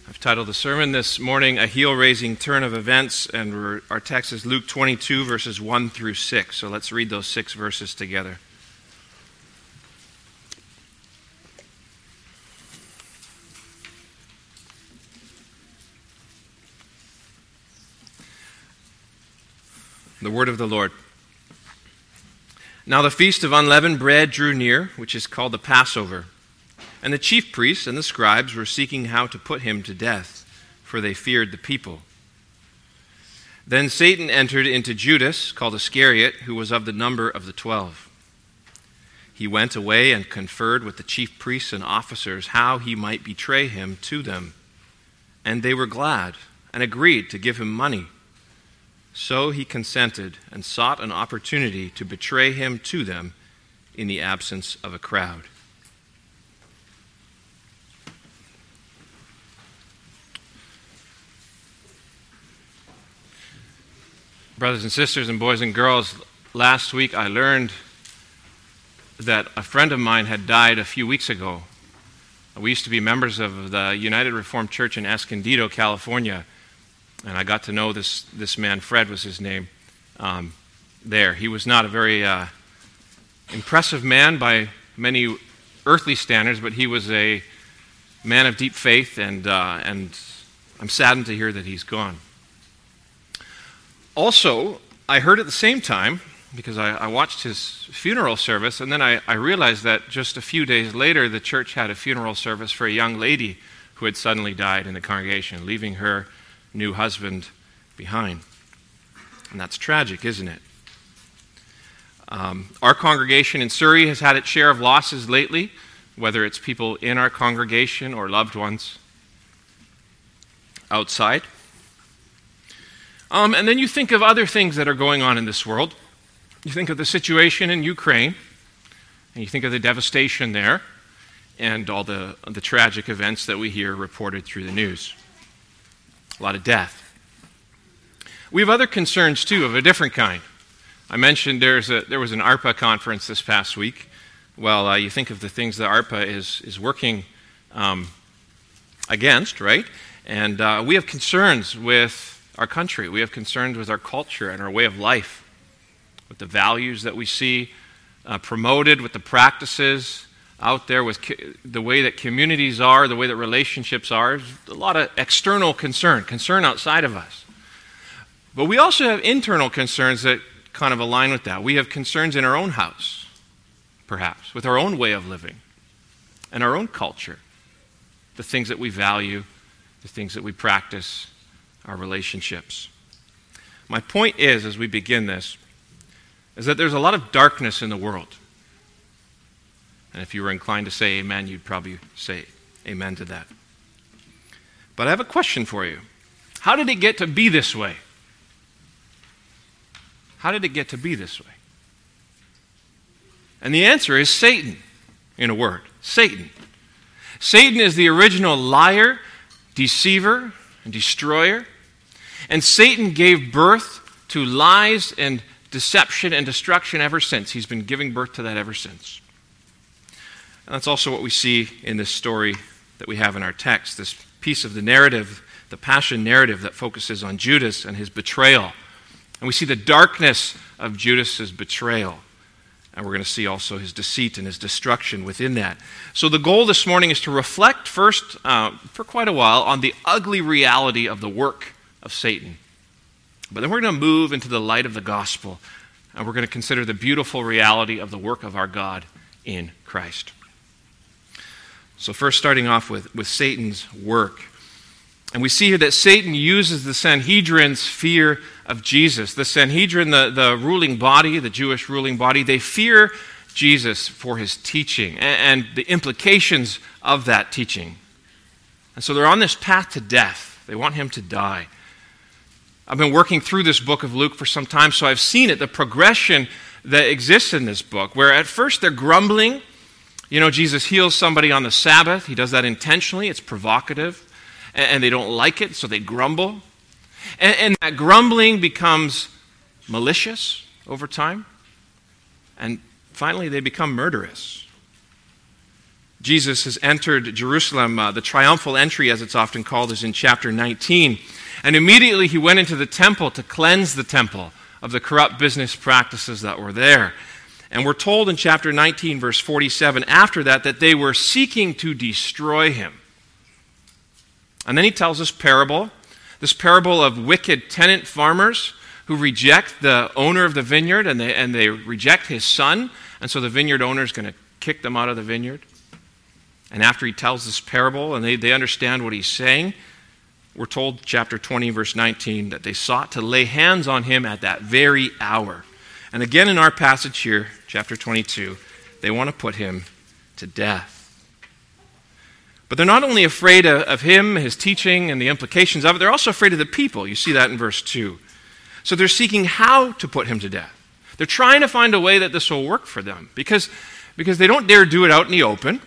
I've titled the sermon this morning, A Heel-Raising Turn of Events, and our text is Luke 22, verses 1 through 6. So let's read those 6 verses together. The word of the Lord. Now the feast of unleavened bread drew near, which is called the Passover. And the chief priests and the scribes were seeking how to put him to death, for they feared the people. Then Satan entered into Judas, called Iscariot, who was of the number of the 12. He went away and conferred with the chief priests and officers how he might betray him to them. And they were glad and agreed to give him money. So he consented and sought an opportunity to betray him to them in the absence of a crowd. Brothers and sisters and boys and girls, last week I learned that a friend of mine had died a few weeks ago. We used to be members of the United Reformed Church in Escondido, California, and I got to know this man. Fred was his name, there. He was not a very impressive man by many earthly standards, but he was a man of deep faith, and I'm saddened to hear that he's gone. Also, I heard at the same time, because I watched his funeral service, and then I realized that just a few days later, the church had a funeral service for a young lady who had suddenly died in the congregation, leaving her new husband behind. And that's tragic, isn't it? Our congregation in Surrey has had its share of losses lately, whether it's people in our congregation or loved ones outside. And then you think of other things that are going on in this world. You think of the situation in Ukraine, and you think of the devastation there, and all the tragic events that we hear reported through the news. A lot of death. We have other concerns, too, of a different kind. I mentioned there was an ARPA conference this past week. Well, you think of the things that ARPA is working against, right? And we have concerns with our country. We have concerns with our culture and our way of life, with the values that we see promoted, with the practices out there, with the way that communities are, the way that relationships are. There's a lot of external concern outside of us. But we also have internal concerns that kind of align with that. We have concerns in our own house, perhaps, with our own way of living and our own culture, the things that we value, the things that we practice, our relationships. My point is, as we begin this, is that there's a lot of darkness in the world. And if you were inclined to say amen, you'd probably say amen to that. But I have a question for you. How did it get to be this way? How did it get to be this way? And the answer is Satan, in a word. Satan. Satan is the original liar, deceiver, and destroyer. And Satan gave birth to lies and deception and destruction ever since. He's been giving birth to that ever since. And that's also what we see in this story that we have in our text, this piece of the narrative, the passion narrative that focuses on Judas and his betrayal. And we see the darkness of Judas's betrayal. And we're going to see also his deceit and his destruction within that. So the goal this morning is to reflect first, for quite a while, on the ugly reality of the work of Satan. But then we're going to move into the light of the gospel, and we're going to consider the beautiful reality of the work of our God in Christ. So first, starting off with Satan's work. And we see here that Satan uses the Sanhedrin's fear of Jesus. The Sanhedrin, the ruling body, the Jewish ruling body, they fear Jesus for his teaching and the implications of that teaching. And so they're on this path to death. They want him to die. I've been working through this book of Luke for some time, so I've seen it, the progression that exists in this book, where at first they're grumbling. You know, Jesus heals somebody on the Sabbath. He does that intentionally. It's provocative. And they don't like it, so they grumble. And that grumbling becomes malicious over time. And finally, they become murderous. Jesus has entered Jerusalem. The triumphal entry, as it's often called, is in chapter 19. And immediately he went into the temple to cleanse the temple of the corrupt business practices that were there. And we're told in chapter 19, verse 47, after that they were seeking to destroy him. And then he tells this parable of wicked tenant farmers who reject the owner of the vineyard, and they reject his son, and so the vineyard owner is going to kick them out of the vineyard. And after he tells this parable and they understand what he's saying, we're told, chapter 20, verse 19, that they sought to lay hands on him at that very hour. And again in our passage here, chapter 22, they want to put him to death. But they're not only afraid of him, his teaching, and the implications of it, they're also afraid of the people. You see that in verse 2. So they're seeking how to put him to death. They're trying to find a way that this will work for them because they don't dare do it out in the open.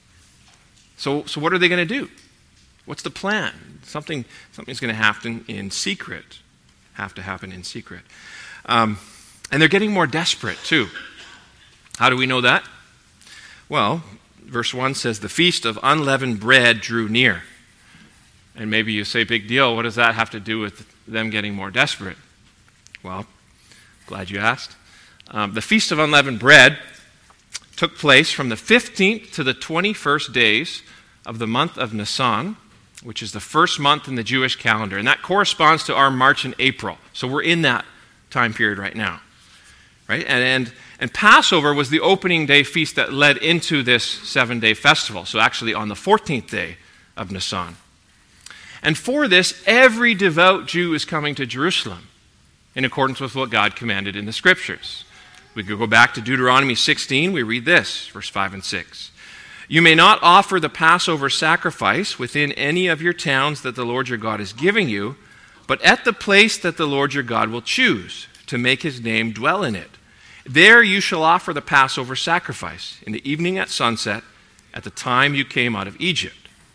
So what are they going to do? What's the plan? Something's going to happen in secret. Have to happen in secret. And they're getting more desperate too. How do we know that? Well, verse 1 says, the feast of unleavened bread drew near. And maybe you say, big deal, what does that have to do with them getting more desperate? Well, glad you asked. The feast of unleavened bread took place from the 15th to the 21st days of the month of Nisan, which is the first month in the Jewish calendar. And that corresponds to our March and April. So we're in that time period right now. Right? And Passover was the opening day feast that led into this 7-day festival. So actually on the 14th day of Nisan. And for this, every devout Jew is coming to Jerusalem in accordance with what God commanded in the Scriptures. We could go back to Deuteronomy 16. We read this, verse 5 and 6. You may not offer the Passover sacrifice within any of your towns that the Lord your God is giving you, but at the place that the Lord your God will choose to make his name dwell in it. There you shall offer the Passover sacrifice in the evening at sunset at the time you came out of Egypt.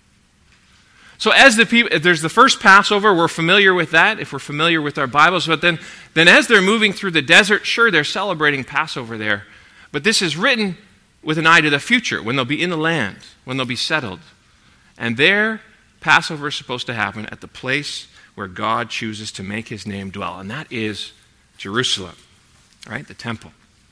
So as the people, there's the first Passover, we're familiar with that, if we're familiar with our Bibles, but then as they're moving through the desert, sure, they're celebrating Passover there, but this is written with an eye to the future, when they'll be in the land, when they'll be settled. And there, Passover is supposed to happen at the place where God chooses to make his name dwell, and that is Jerusalem, right? The temple.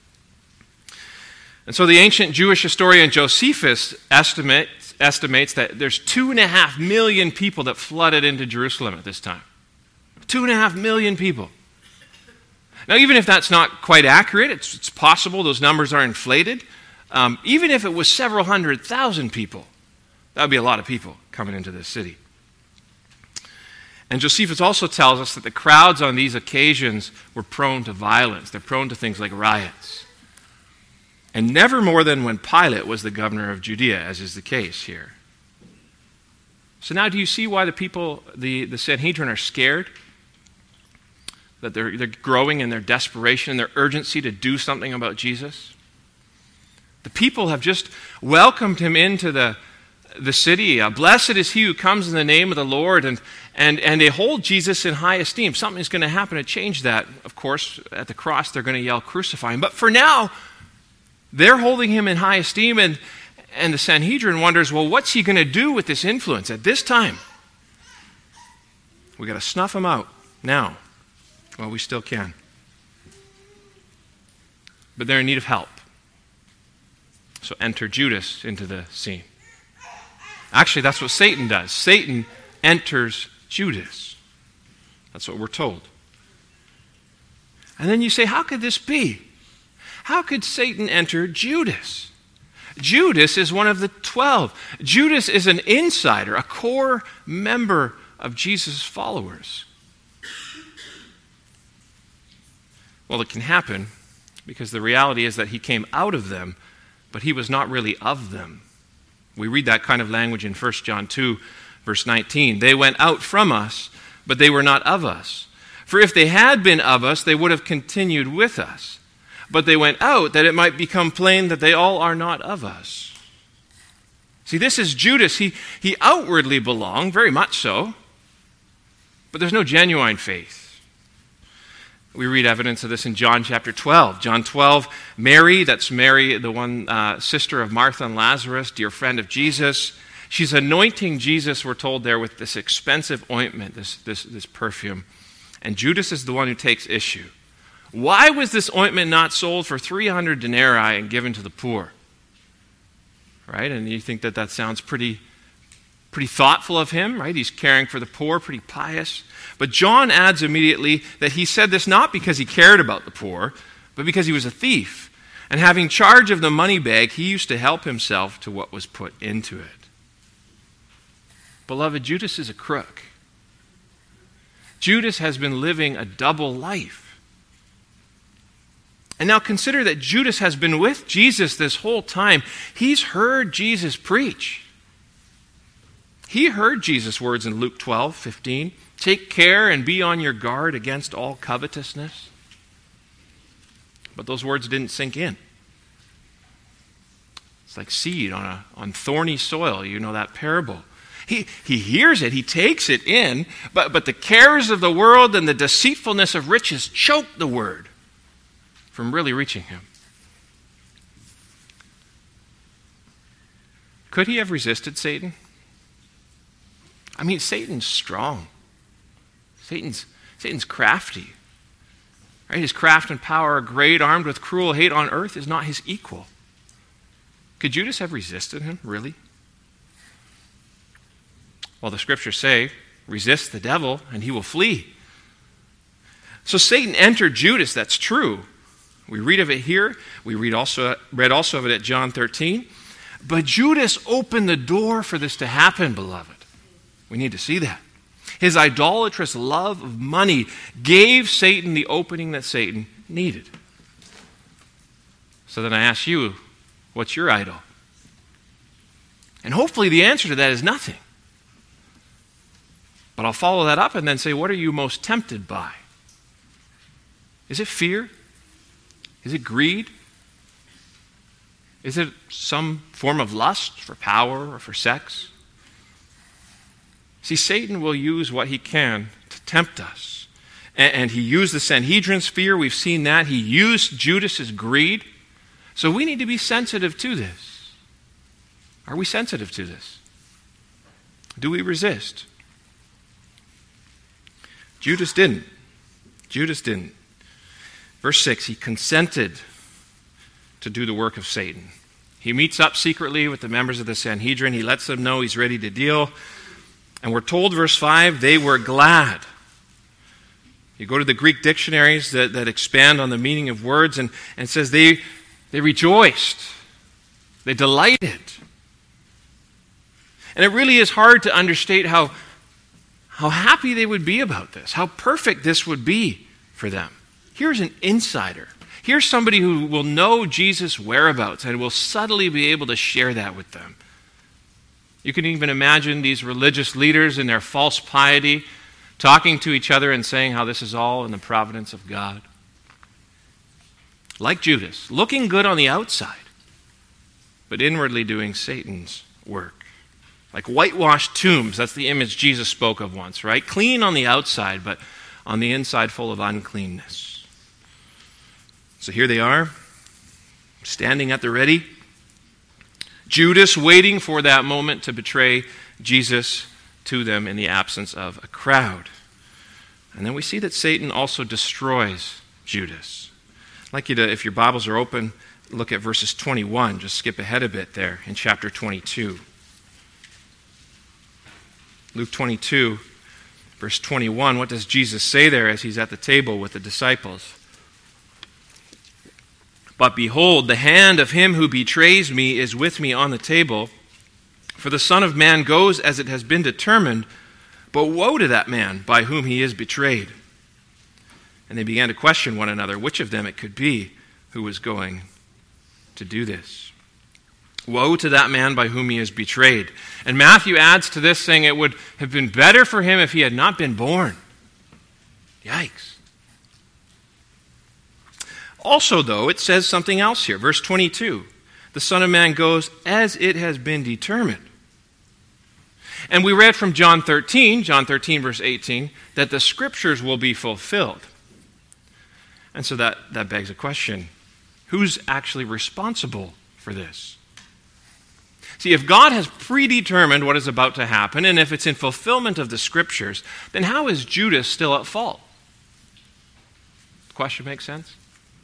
And so the ancient Jewish historian Josephus estimates that there's 2.5 million people that flooded into Jerusalem at this time. 2.5 million people. Now, even if that's not quite accurate, it's possible those numbers are inflated. Even if it was several 100,000 people, that would be a lot of people coming into this city. And Josephus also tells us that the crowds on these occasions were prone to violence. They're prone to things like riots. And never more than when Pilate was the governor of Judea, as is the case here. So now do you see why the people, the Sanhedrin, are scared? That they're growing in their desperation and their urgency to do something about Jesus? The people have just welcomed him into the city. Blessed is he who comes in the name of the Lord. And they hold Jesus in high esteem. Something's going to happen to change that. Of course, at the cross, they're going to yell, crucify him. But for now, they're holding him in high esteem. And the Sanhedrin wonders, well, what's he going to do with this influence at this time? We got to snuff him out now. Well, we still can. But they're in need of help. So enter Judas into the scene. Actually, that's what Satan does. Satan enters Judas. That's what we're told. And then you say, how could this be? How could Satan enter Judas? Judas is one of the 12. Judas is an insider, a core member of Jesus' followers. Well, it can happen because the reality is that he came out of them, but he was not really of them. We read that kind of language in 1 John 2, verse 19. They went out from us, but they were not of us. For if they had been of us, they would have continued with us. But they went out that it might become plain that they all are not of us. See, this is Judas. He outwardly belonged, very much so, but there's no genuine faith. We read evidence of this in John chapter 12. John 12, Mary, that's Mary, the one sister of Martha and Lazarus, dear friend of Jesus. She's anointing Jesus, we're told there, with this expensive ointment, this perfume. And Judas is the one who takes issue. Why was this ointment not sold for 300 denarii and given to the poor? Right? And you think that sounds pretty thoughtful of him, right? He's caring for the poor, pretty pious. But John adds immediately that he said this not because he cared about the poor, but because he was a thief. And having charge of the money bag, he used to help himself to what was put into it. Beloved, Judas is a crook. Judas has been living a double life. And now consider that Judas has been with Jesus this whole time. He's heard Jesus preach. He heard Jesus' words in Luke 12:15. Take care and be on your guard against all covetousness. But those words didn't sink in. It's like seed on thorny soil. You know that parable. He hears it, he takes it in, but the cares of the world and the deceitfulness of riches choke the word from really reaching him. Could he have resisted Satan? I mean, Satan's strong. Satan's crafty. Right? His craft and power are great, armed with cruel hate on earth is not his equal. Could Judas have resisted him, really? Well, the scriptures say, resist the devil and he will flee. So Satan entered Judas, that's true. We read of it here. We read also of it at John 13. But Judas opened the door for this to happen, beloved. We need to see that. His idolatrous love of money gave Satan the opening that Satan needed. So then I ask you, what's your idol? And hopefully the answer to that is nothing. But I'll follow that up and then say, what are you most tempted by? Is it fear? Is it greed? Is it some form of lust for power or for sex? See, Satan will use what he can to tempt us. And he used the Sanhedrin's fear. We've seen that. He used Judas's greed. So we need to be sensitive to this. Are we sensitive to this? Do we resist? Judas didn't. Verse 6, he consented to do the work of Satan. He meets up secretly with the members of the Sanhedrin. He lets them know he's ready to deal. And we're told, verse 5, they were glad. You go to the Greek dictionaries that expand on the meaning of words, and it says they rejoiced. They delighted. And it really is hard to understate how happy they would be about this, how perfect this would be for them. Here's an insider. Here's somebody who will know Jesus' whereabouts and will subtly be able to share that with them. You can even imagine these religious leaders in their false piety talking to each other and saying how this is all in the providence of God. Like Judas, looking good on the outside, but inwardly doing Satan's work. Like whitewashed tombs, that's the image Jesus spoke of once, right? Clean on the outside, but on the inside full of uncleanness. So here they are, standing at the ready. Judas waiting for that moment to betray Jesus to them in the absence of a crowd. And then we see that Satan also destroys Judas. I'd like you to, if your Bibles are open, look at verses 21. Just skip ahead a bit there in chapter 22. Luke 22, verse 21. What does Jesus say there as he's at the table with the disciples? But behold, the hand of him who betrays me is with me on the table. For the Son of Man goes as it has been determined, but woe to that man by whom he is betrayed. And they began to question one another which of them it could be who was going to do this. Woe to that man by whom he is betrayed. And Matthew adds to this, saying it would have been better for him if he had not been born. Yikes. Also, though, it says something else here. Verse 22. The Son of Man goes as it has been determined. And we read from John 13 verse 18, that the Scriptures will be fulfilled. And so that begs a question. Who's actually responsible for this? See, if God has predetermined what is about to happen, and if it's in fulfillment of the Scriptures, then how is Judas still at fault? The question makes sense?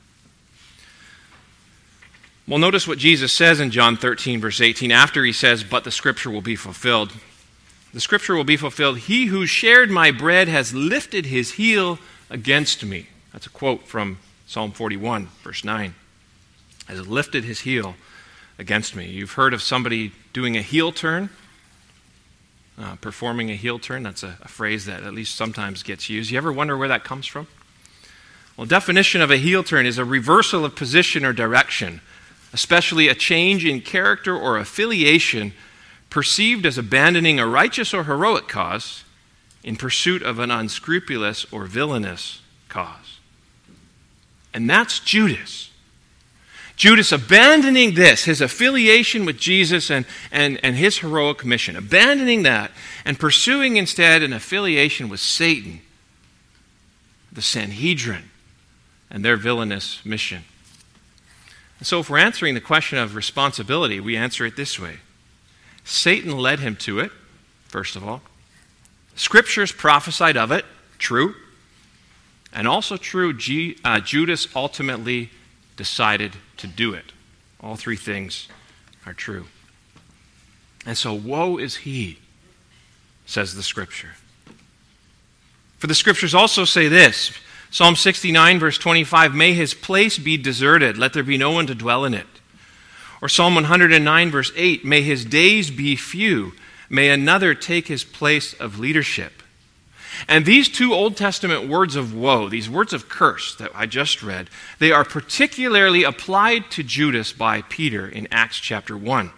Well, notice what Jesus says in John 13, verse 18, after he says, "But the Scripture will be fulfilled." The Scripture will be fulfilled. "He who shared my bread has lifted his heel against me." That's a quote from Psalm 41, verse 9. Has lifted his heel against me. You've heard of somebody doing a heel turn, performing a heel turn. That's a phrase that at least sometimes gets used. You ever wonder where that comes from? Well, definition of a heel turn is a reversal of position or direction, especially a change in character or affiliation perceived as abandoning a righteous or heroic cause in pursuit of an unscrupulous or villainous cause. And that's Judas. Judas abandoning this, his affiliation with Jesus and his heroic mission, abandoning that and pursuing instead an affiliation with Satan, the Sanhedrin, and their villainous mission. And so if we're answering the question of responsibility, we answer it this way. Satan led him to it, first of all. Scriptures prophesied of it, true. And also true, Judas ultimately decided to do it. All three things are true. And so woe is he, says the Scripture. For the Scriptures also say this, Psalm 69, verse 25, "May his place be deserted, let there be no one to dwell in it." Or Psalm 109, verse 8, "May his days be few, may another take his place of leadership." And these two Old Testament words of woe, these words of curse that I just read, they are particularly applied to Judas by Peter in Acts chapter 1,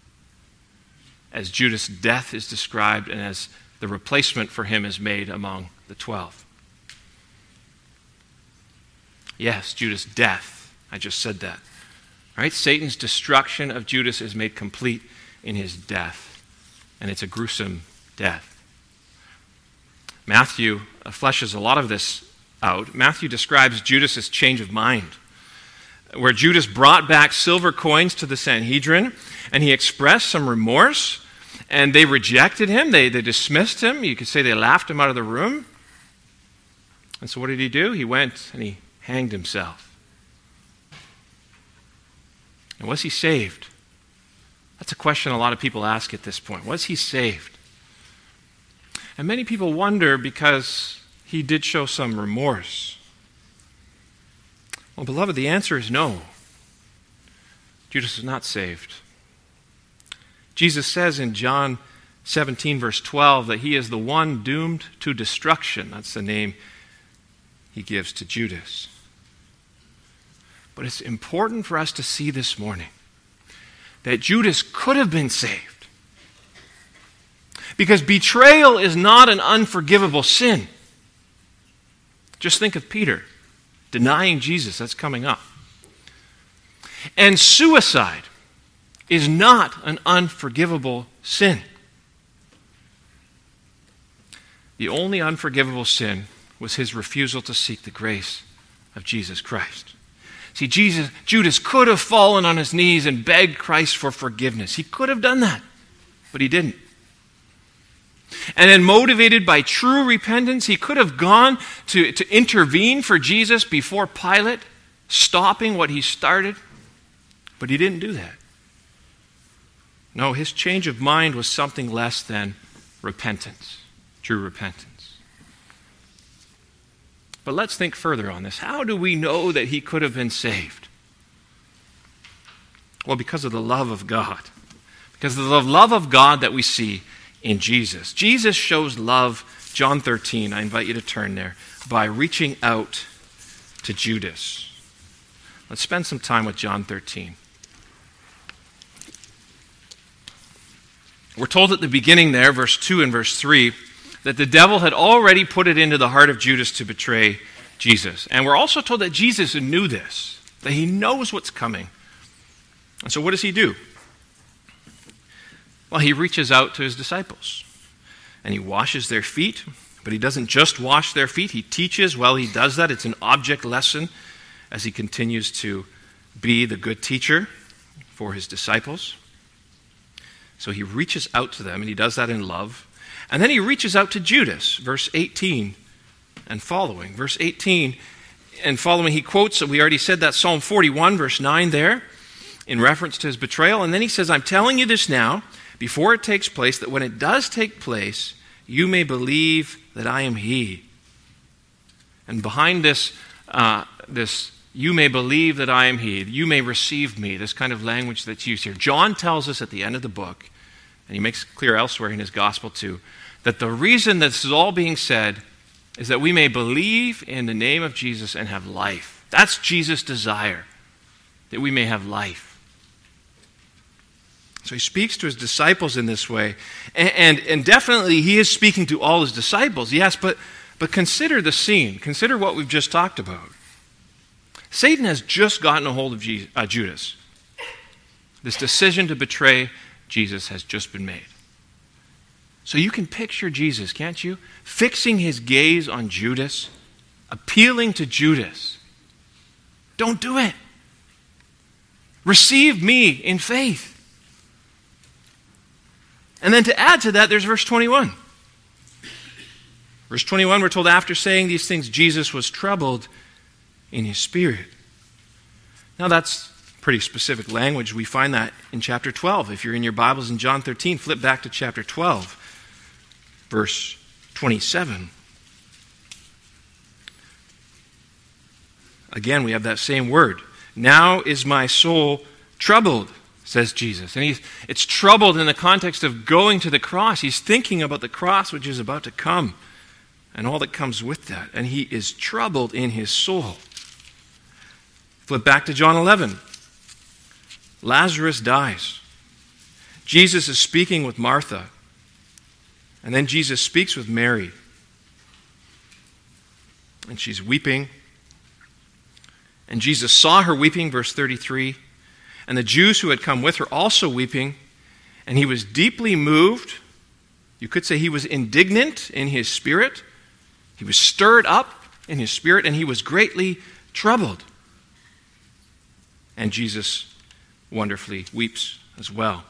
as Judas' death is described and as the replacement for him is made among the 12. Yes, Judas' death. I just said that. All right? Satan's destruction of Judas is made complete in his death, and it's a gruesome death. Matthew fleshes a lot of this out. Matthew describes Judas' change of mind, where Judas brought back silver coins to the Sanhedrin, and he expressed some remorse, and they rejected him. They dismissed him. You could say they laughed him out of the room. And so what did he do? He went and he hanged himself. And was he saved? That's a question a lot of people ask at this point. Was he saved? And many people wonder because he did show some remorse. Well, beloved, the answer is no. Judas is not saved. Jesus says in John 17, verse 12, that he is the one doomed to destruction. That's the name he gives to Judas. But it's important for us to see this morning that Judas could have been saved. Because betrayal is not an unforgivable sin. Just think of Peter denying Jesus. That's coming up. And suicide is not an unforgivable sin. The only unforgivable sin was his refusal to seek the grace of Jesus Christ. See, Judas could have fallen on his knees and begged Christ for forgiveness. He could have done that, but he didn't. And then motivated by true repentance, he could have gone to intervene for Jesus before Pilate, stopping what he started, but he didn't do that. No, his change of mind was something less than repentance, true repentance. But let's think further on this. How do we know that he could have been saved? Well, because of the love of God. Because of the love of God that we see in Jesus. Jesus shows love, John 13, I invite you to turn there, by reaching out to Judas. Let's spend some time with John 13. We're told at the beginning there, verse 2 and verse 3, that the devil had already put it into the heart of Judas to betray Jesus. And we're also told that Jesus knew this, that he knows what's coming. And so what does he do? Well, he reaches out to his disciples, and he washes their feet But he doesn't just wash their feet. He teaches while he does that. It's an object lesson as he continues to be the good teacher for his disciples. So he reaches out to them, and he does that in love. And then he reaches out to Judas, verse 18 and following. Verse 18 and following, he quotes, we already said that, Psalm 41, verse 9 there, in reference to his betrayal. And then he says, I'm telling you this now, before it takes place, that when it does take place, you may believe that I am he. And behind this, you may believe that I am he, you may receive me, this kind of language that's used here. John tells us at the end of the book, and he makes it clear elsewhere in his gospel too, that the reason this is all being said is that we may believe in the name of Jesus and have life. That's Jesus' desire, that we may have life. So he speaks to his disciples in this way. And definitely he is speaking to all his disciples, yes, but consider the scene. Consider what we've just talked about. Satan has just gotten a hold of Judas. This decision to betray Jesus has just been made. So you can picture Jesus, can't you? Fixing his gaze on Judas, appealing to Judas. Don't do it. Receive me in faith. And then to add to that, there's verse 21. Verse 21, we're told, after saying these things, Jesus was troubled in his spirit. Now that's pretty specific language. We find that in chapter 12. If you're in your Bibles in John 13, flip back to chapter 12, verse 27. Again, we have that same word. Now is my soul troubled, says Jesus. And it's troubled in the context of going to the cross. He's thinking about the cross which is about to come and all that comes with that. And he is troubled in his soul. Flip back to John 11. Lazarus dies. Jesus is speaking with Martha. And then Jesus speaks with Mary. And she's weeping. And Jesus saw her weeping, verse 33. And the Jews who had come with her also weeping. And he was deeply moved. You could say he was indignant in his spirit. He was stirred up in his spirit, and he was greatly troubled. And Jesus wonderfully weeps as well.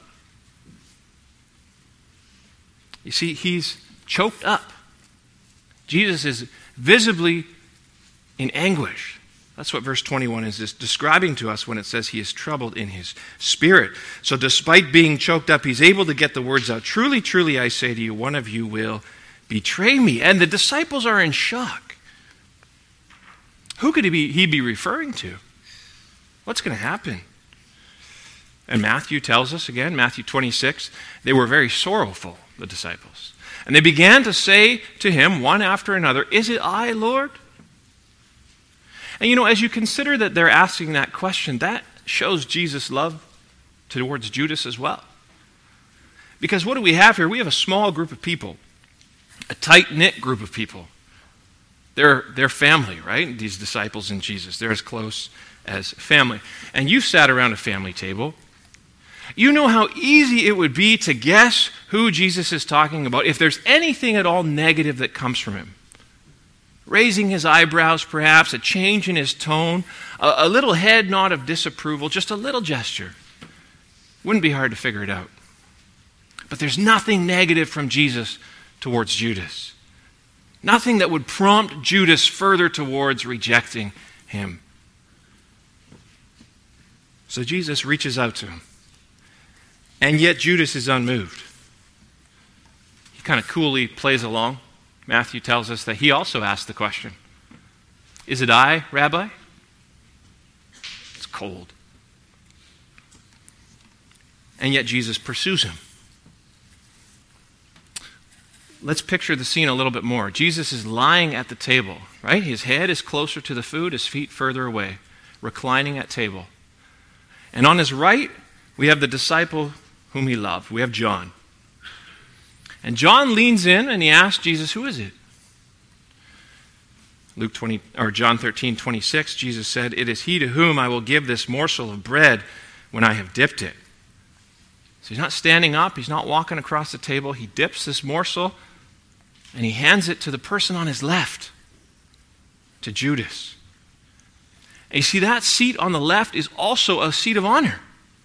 You see, he's choked up. Jesus is visibly in anguish. That's what verse 21 is describing to us when it says he is troubled in his spirit. So despite being choked up, he's able to get the words out. Truly, truly, I say to you, one of you will betray me. And the disciples are in shock. Who could he be referring to? What's going to happen? And Matthew tells us again, Matthew 26, they were very sorrowful, the disciples. And they began to say to him, one after another, is it I, Lord? And you know, as you consider that they're asking that question, that shows Jesus' love towards Judas as well. Because what do we have here? We have a small group of people, a tight-knit group of people. They're family, right? These disciples and Jesus. They're as close as family. And you've sat around a family table. You know how easy it would be to guess who Jesus is talking about if there's anything at all negative that comes from him. Raising his eyebrows, perhaps, a change in his tone, a little head nod of disapproval, just a little gesture. Wouldn't be hard to figure it out. But there's nothing negative from Jesus towards Judas. Nothing that would prompt Judas further towards rejecting him. So Jesus reaches out to him. And yet Judas is unmoved. He kind of coolly plays along. Matthew tells us that he also asked the question, is it I, Rabbi? It's cold. And yet Jesus pursues him. Let's picture the scene a little bit more. Jesus is lying at the table, right? His head is closer to the food, his feet further away, reclining at table. And on his right, we have the disciple whom he loved. We have John. And John leans in and he asks Jesus, who is it? John 13:26, Jesus said, it is he to whom I will give this morsel of bread when I have dipped it. So he's not standing up, he's not walking across the table. He dips this morsel and he hands it to the person on his left, to Judas. And you see, that seat on the left is also a seat of honor.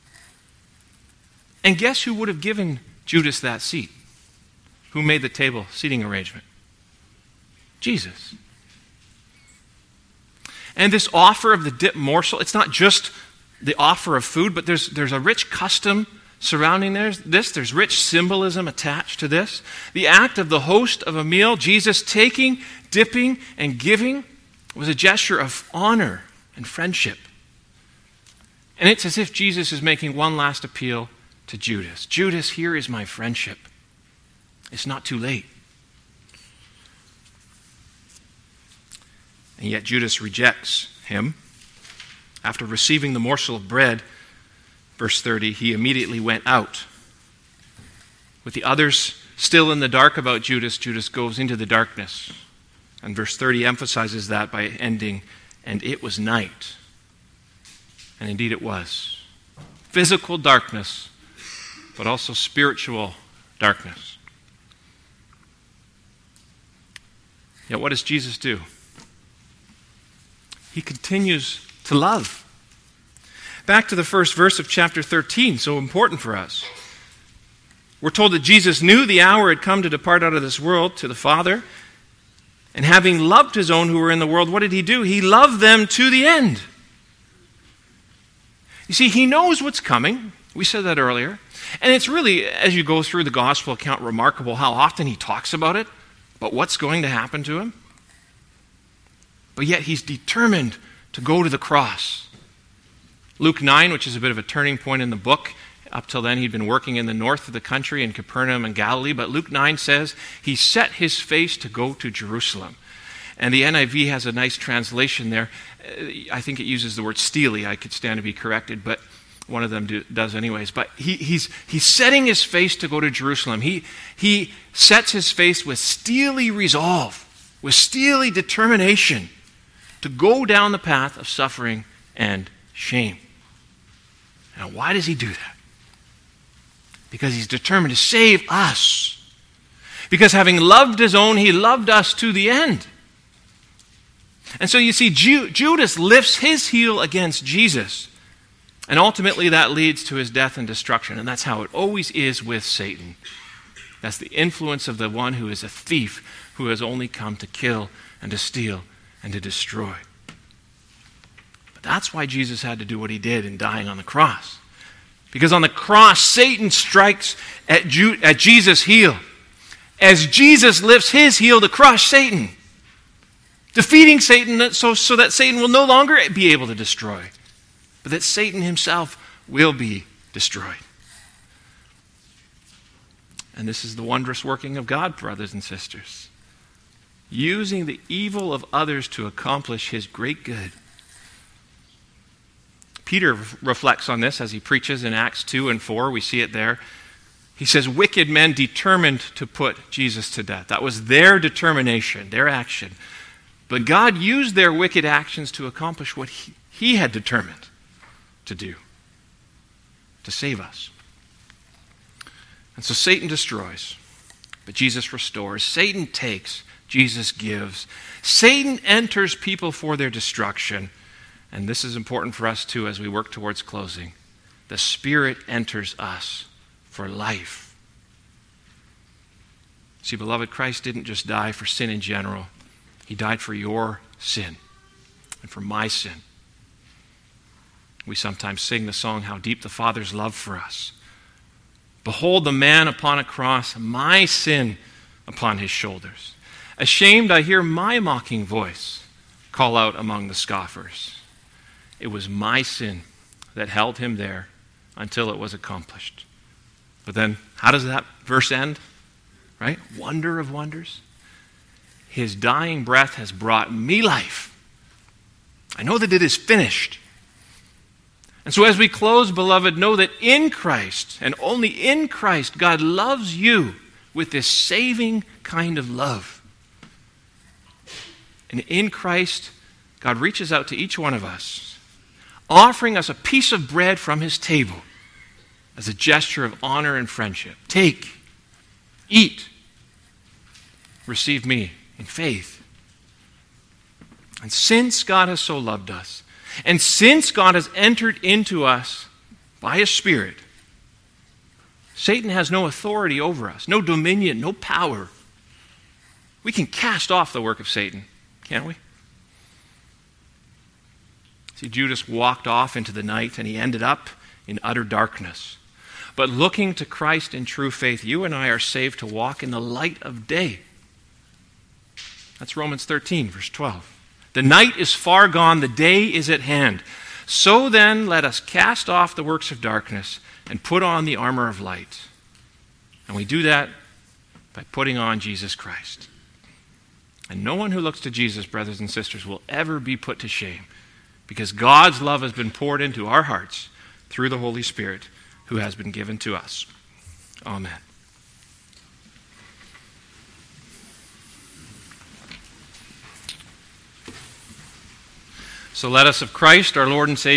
And guess who would have given Judas that seat? Who made the table seating arrangement? Jesus. And this offer of the dip morsel, it's not just the offer of food, but there's a rich custom surrounding this. There's rich symbolism attached to this. The act of the host of a meal, Jesus taking, dipping, and giving, was a gesture of honor and friendship. And it's as if Jesus is making one last appeal to Judas. Judas, here is my friendship. It's not too late. And yet Judas rejects him. After receiving the morsel of bread, verse 30, he immediately went out. With the others still in the dark about Judas, Judas goes into the darkness. And verse 30 emphasizes that by ending, and it was night. And indeed it was. Physical darkness, but also spiritual darkness. Yet what does Jesus do? He continues to love. Back to the first verse of chapter 13, so important for us. We're told that Jesus knew the hour had come to depart out of this world to the Father. And having loved his own who were in the world, what did he do? He loved them to the end. You see, he knows what's coming. We said that earlier. And it's really, as you go through the gospel account, remarkable how often he talks about it, about what's going to happen to him. But yet he's determined to go to the cross. Luke 9, which is a bit of a turning point in the book. Up till then, he'd been working in the north of the country in Capernaum and Galilee. But Luke 9 says he set his face to go to Jerusalem. And the NIV has a nice translation there. I think it uses the word steely. I could stand to be corrected, but one of them does anyways. But he's setting his face to go to Jerusalem. He sets his face with steely resolve, with steely determination to go down the path of suffering and shame. Now, why does he do that? Because he's determined to save us. Because having loved his own, he loved us to the end. And so you see, Judas lifts his heel against Jesus. And ultimately that leads to his death and destruction. And that's how it always is with Satan. That's the influence of the one who is a thief, who has only come to kill and to steal and to destroy. But that's why Jesus had to do what he did in dying on the cross. Because on the cross, Satan strikes at Jesus' heel. As Jesus lifts his heel to crush Satan. Defeating Satan so that Satan will no longer be able to destroy. But that Satan himself will be destroyed. And this is the wondrous working of God, brothers and sisters. Using the evil of others to accomplish his great good. Peter reflects on this as he preaches in Acts 2 and 4. We see it there. He says, wicked men determined to put Jesus to death. That was their determination, their action. But God used their wicked actions to accomplish what he had determined to do, to save us. And so Satan destroys, but Jesus restores. Satan takes, Jesus gives. Satan enters people for their destruction. And this is important for us too as we work towards closing. The Spirit enters us for life. See, beloved, Christ didn't just die for sin in general. He died for your sin and for my sin. We sometimes sing the song, How Deep the Father's Love for Us. Behold the man upon a cross, my sin upon his shoulders. Ashamed, I hear my mocking voice call out among the scoffers. It was my sin that held him there until it was accomplished. But then, how does that verse end? Right? Wonder of wonders. His dying breath has brought me life. I know that it is finished. And so as we close, beloved, know that in Christ, and only in Christ, God loves you with this saving kind of love. And in Christ, God reaches out to each one of us, offering us a piece of bread from his table as a gesture of honor and friendship. Take, eat. receive me in faith. And since God has so loved us, and since God has entered into us by His Spirit, Satan has no authority over us, no dominion, no power. We can cast off the work of Satan, can't we? See, Judas walked off into the night and he ended up in utter darkness. But looking to Christ in true faith, you and I are saved to walk in the light of day. That's Romans 13, verse 12. The night is far gone, the day is at hand. So then, let us cast off the works of darkness and put on the armor of light. And we do that by putting on Jesus Christ. And no one who looks to Jesus, brothers and sisters, will ever be put to shame, because God's love has been poured into our hearts through the Holy Spirit who has been given to us. Amen. So let us of Christ, our Lord and Savior,